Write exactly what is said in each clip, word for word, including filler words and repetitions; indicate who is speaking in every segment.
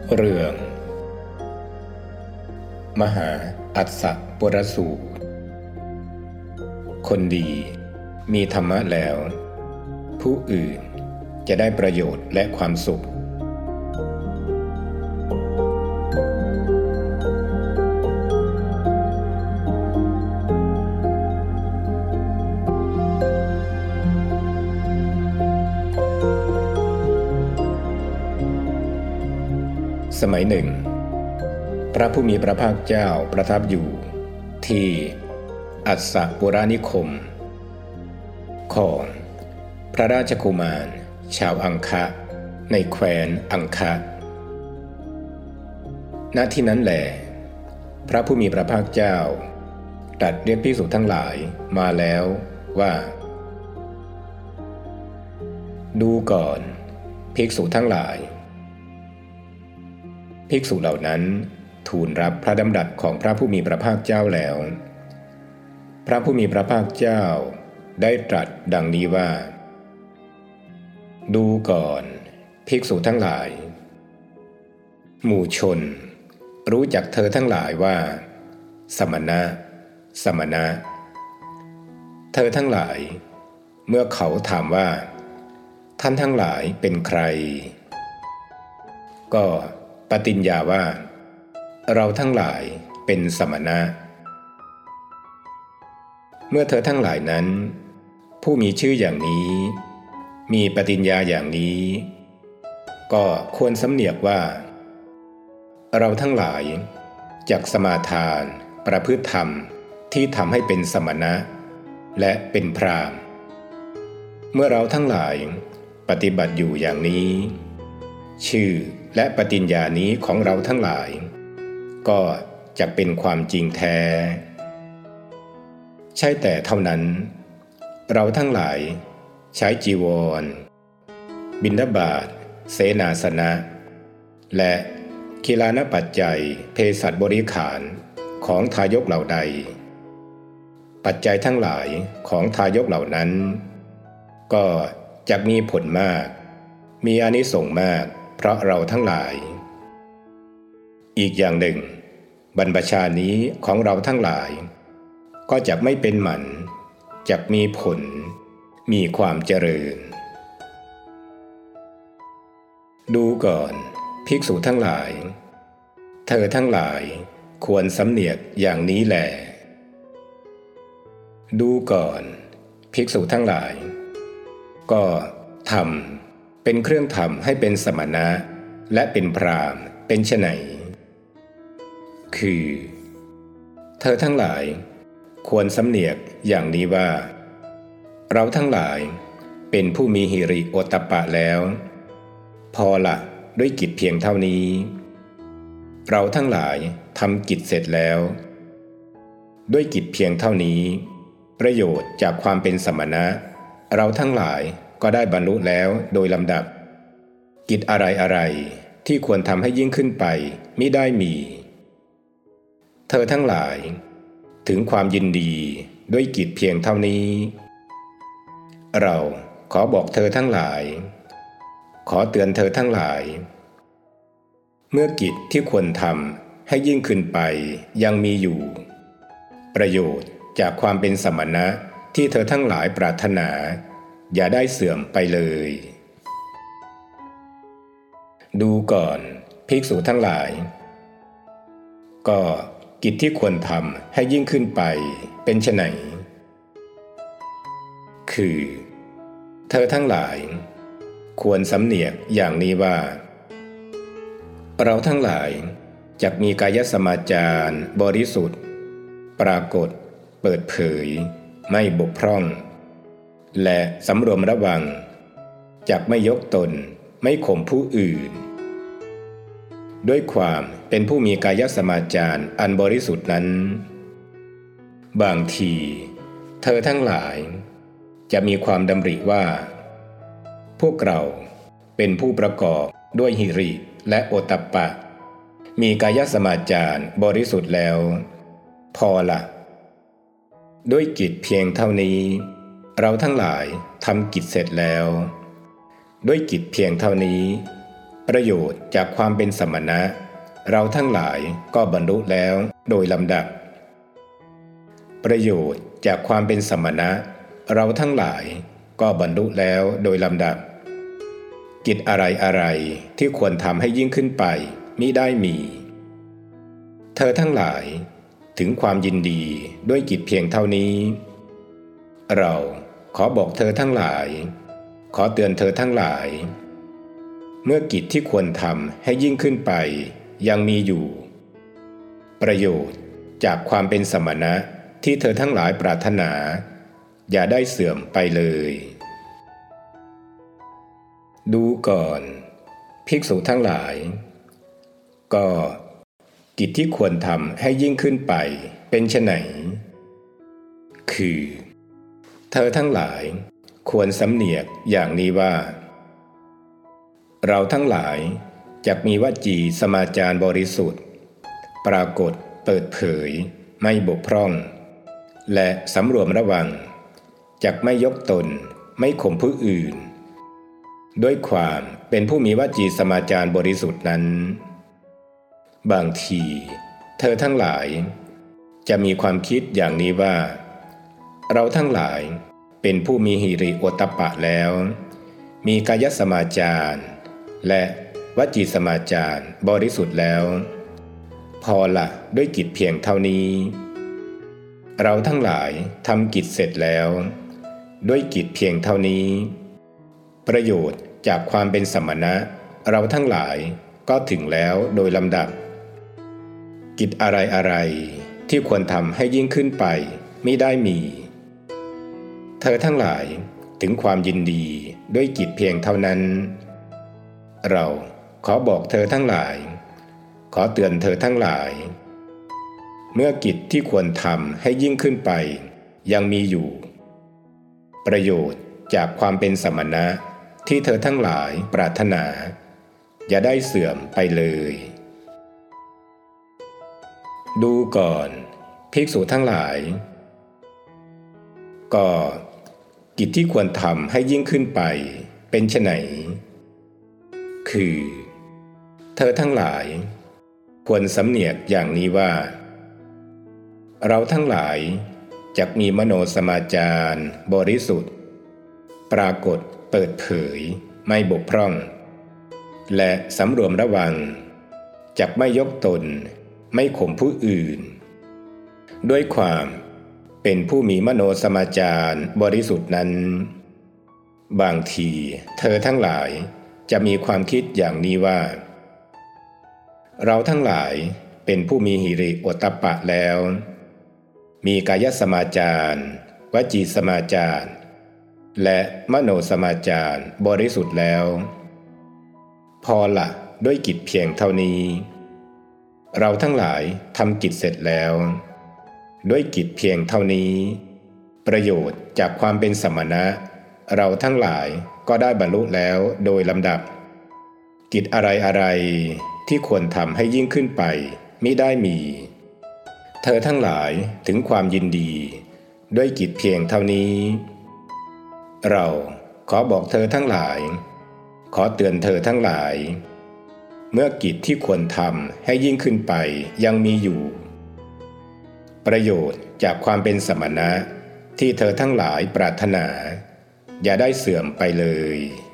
Speaker 1: เรื่องมหาอัสสะปรสูตรคนดีมีธรรมะแล้วผู้อื่นจะได้ประโยชน์และความสุขสมัยหนึ่งพระผู้มีพระภาคเจ้าประทับอยู่ที่อัสสปุรานิคมของพระราชกุมารชาวอังคะในแคว้นอังคะณที่นั้นแหละพระผู้มีพระภาคเจ้าตรัสเรียกภิกษุทั้งหลายมาแล้วว่าดูก่อนภิกษุทั้งหลายภิกษุเหล่านั้นทูลรับพระดำรัสของพระผู้มีพระภาคเจ้าแล้วพระผู้มีพระภาคเจ้าได้ตรัสดังนี้ว่าดูก่อนภิกษุทั้งหลายหมู่ชนรู้จักเธอทั้งหลายว่าสมณะสมณะเธอทั้งหลายเมื่อเขาถามว่าท่านทั้งหลายเป็นใครก็ปฏิญญาว่าเราทั้งหลายเป็นสมณะเมื่อเธอทั้งหลายนั้นผู้มีชื่ออย่างนี้มีปฏิญญาอย่างนี้ก็ควรสำเนียกว่าเราทั้งหลายจักสมาทานประพฤติธรรมที่ทำให้เป็นสมณะและเป็นพราหมณ์เมื่อเราทั้งหลายปฏิบัติอยู่อย่างนี้ชื่อและปฏิญญานี้ของเราทั้งหลายก็จะเป็นความจริงแท้ใช่แต่เท่านั้นเราทั้งหลายใช้จีวรบิณฑบาตเสนาสนะและกีฬานปัจจัยเภสัชบริขารของทายกเหล่าใดปัจจัยทั้งหลายของทายกเหล่านั้นก็จะมีผลมากมีอานิสงส์มากเพราะเราทั้งหลายอีกอย่างหนึ่งบรรพชานี้ของเราทั้งหลายก็จะไม่เป็นหมันจะมีผลมีความเจริญดูก่อนภิกษุทั้งหลายเธอทั้งหลายควรสำเนียกอย่างนี้แลดูก่อนภิกษุทั้งหลายก็ทำเป็นเครื่องทำให้เป็นสมณะและเป็นพราหมณ์เป็นไฉนคือเธอทั้งหลายควรสำเนียกอย่างนี้ว่าเราทั้งหลายเป็นผู้มีหิริโอตตัปปะแล้วพอละด้วยกิจเพียงเท่านี้เราทั้งหลายทำกิจเสร็จแล้วด้วยกิจเพียงเท่านี้ประโยชน์จากความเป็นสมณะเราทั้งหลายก็ได้บรรลุแล้วโดยลำดับกิจอะไรอะไรที่ควรทำให้ยิ่งขึ้นไปมิได้มีเธอทั้งหลายถึงความยินดีด้วยกิจเพียงเท่านี้เราขอบอกเธอทั้งหลายขอเตือนเธอทั้งหลายเมื่อกิจที่ควรทำให้ยิ่งขึ้นไปยังมีอยู่ประโยชน์จากความเป็นสมณะที่เธอทั้งหลายปรารถนาอย่าได้เสื่อมไปเลยดูก่อนภิกษุทั้งหลายก็กิจที่ควรทำให้ยิ่งขึ้นไปเป็นไฉนคือเธอทั้งหลายควรสำเนียกอย่างนี้ว่าเราทั้งหลายจักมีกายสมาจารบริสุทธิ์ปรากฏเปิดเผยไม่บกพร่องและสำรวมระวังจักไม่ยกตนไม่ข่มผู้อื่นด้วยความเป็นผู้มีกายสมาจารอันบริสุทธิ์นั้นบางทีเธอทั้งหลายจะมีความดำริว่าพวกเราเป็นผู้ประกอบด้วยหิริและโอตตัปปะมีกายสมาจารบริสุทธิ์แล้วพอละด้วยกิจเพียงเท่านี้เราทั้งหลายทำกิจเสร็จแล้วด้วยกิจเพียงเท่านี้ประโยชน์จากความเป็นสมณะเราทั้งหลายก็บรรลุแล้วโดยลำดับประโยชน์จากความเป็นสมณะเราทั้งหลายก็บรรลุแล้วโดยลำดับกิจอะไรอะไรที่ควรทำให้ยิ่งขึ้นไปมิได้มีเธอทั้งหลายถึงความยินดีด้วยกิจเพียงเท่านี้เราขอบอกเธอทั้งหลายขอเตือนเธอทั้งหลายเมื่อกิจที่ควรทำให้ยิ่งขึ้นไปยังมีอยู่ประโยชน์จากความเป็นสมณะที่เธอทั้งหลายปรารถนาอย่าได้เสื่อมไปเลยดูก่อนภิกษุทั้งหลายก็กิจที่ควรทำให้ยิ่งขึ้นไปเป็นไฉนคือเธอทั้งหลายควรสำเนียกอย่างนี้ว่าเราทั้งหลายจักมีวจีสมาจารบริสุทธิ์ปรากฏเปิดเผยไม่บกพร่องและสำรวมระวังจักไม่ยกตนไม่ข่มผู้อื่นด้วยความเป็นผู้มีวจีสมาจารบริสุทธิ์นั้นบางทีเธอทั้งหลายจะมีความคิดอย่างนี้ว่าเราทั้งหลายเป็นผู้มีหิริโอตตัปปะแล้วมีกายสมาจารและวจีสมาจารบริสุทธิ์แล้วพอละด้วยกิจเพียงเท่านี้เราทั้งหลายทำกิจเสร็จแล้วด้วยกิจเพียงเท่านี้ประโยชน์จากความเป็นสมณะเราทั้งหลายก็ถึงแล้วโดยลำดับกิจอะไรอะไรที่ควรทำให้ยิ่งขึ้นไปมิได้มีเธอทั้งหลายถึงความยินดีด้วยกิจเพียงเท่านั้นเราขอบอกเธอทั้งหลายขอเตือนเธอทั้งหลายเมื่อกิจที่ควรทำให้ยิ่งขึ้นไปยังมีอยู่ประโยชน์จากความเป็นสมณะที่เธอทั้งหลายปรารถนาอย่าได้เสื่อมไปเลยดูก่อนภิกษุทั้งหลายก็กิจที่ควรทำให้ยิ่งขึ้นไปเป็นไฉนคือเธอทั้งหลายควรสำเนียกอย่างนี้ว่าเราทั้งหลายจักมีมโนสมาจารบริสุทธิ์ปรากฏเปิดเผยไม่บกพร่องและสำรวมระวังจักไม่ยกตนไม่ข่มผู้อื่นด้วยความเป็นผู้มีมโนสมาจารบริสุทธิ์นั้นบางทีเธอทั้งหลายจะมีความคิดอย่างนี้ว่าเราทั้งหลายเป็นผู้มีหิริโอตตัปปะแล้วมีกายสมาจารวจีสมาจารและมโนสมาจารบริสุทธิ์แล้วพอละด้วยกิจเพียงเท่านี้เราทั้งหลายทำกิจเสร็จแล้วด้วยกิจเพียงเท่านี้ประโยชน์จากความเป็นสมณะเราทั้งหลายก็ได้บรรลุแล้วโดยลำดับกิจอะไรอะไรที่ควรทำให้ยิ่งขึ้นไปมิได้มีเธอทั้งหลายถึงความยินดีด้วยกิจเพียงเท่านี้เราขอบอกเธอทั้งหลายขอเตือนเธอทั้งหลายเมื่อกิจที่ควรทำให้ยิ่งขึ้นไปยังมีอยู่ประโยชน์จากความเป็นสมณะที่เธอทั้งหลายปรารถนาอย่าได้เสื่อมไปเลย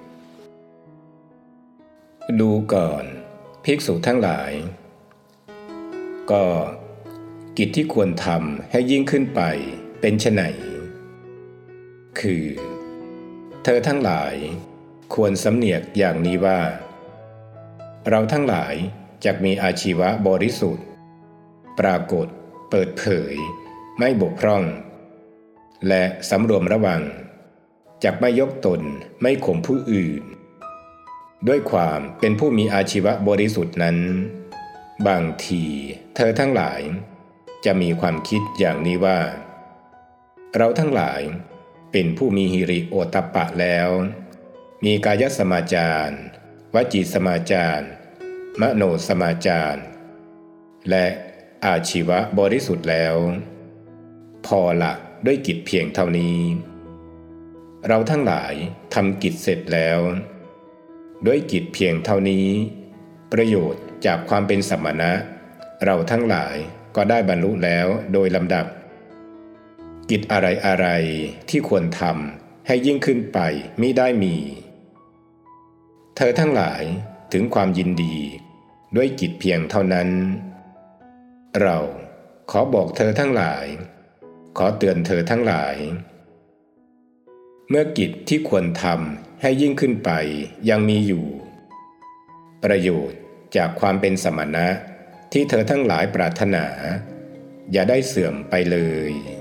Speaker 1: ดูก่อนภิกษุทั้งหลายก็กิจที่ควรทำให้ยิ่งขึ้นไปเป็นไฉนคือเธอทั้งหลายควรสำเนียกอย่างนี้ว่าเราทั้งหลายจักมีอาชีวะบริสุทธิ์ปรากฏเปิดเผยไม่บกพร่องและสำรวมระวังจักไม่ยกตนไม่ข่มผู้อื่นด้วยความเป็นผู้มีอาชีวะบริสุทธิ์นั้นบางทีเธอทั้งหลายจะมีความคิดอย่างนี้ว่าเราทั้งหลายเป็นผู้มีหิริโอตตัปปะแล้วมีกายสมาจารวจีสมาจารมโนสมาจารและอาชีวะบริสุทธิ์แล้วพอละด้วยกิจเพียงเท่านี้เราทั้งหลายทำกิจเสร็จแล้วด้วยกิจเพียงเท่านี้ประโยชน์จากความเป็นสมณะเราทั้งหลายก็ได้บรรลุแล้วโดยลำดับกิจอะไรอะไรที่ควรทำให้ยิ่งขึ้นไปมิได้มีเธอทั้งหลายถึงความยินดีด้วยกิจเพียงเท่านั้นเราขอบอกเธอทั้งหลายขอเตือนเธอทั้งหลายเมื่อกิจที่ควรทำให้ยิ่งขึ้นไปยังมีอยู่ประโยชน์จากความเป็นสมณะที่เธอทั้งหลายปรารถนาอย่าได้เสื่อมไปเลย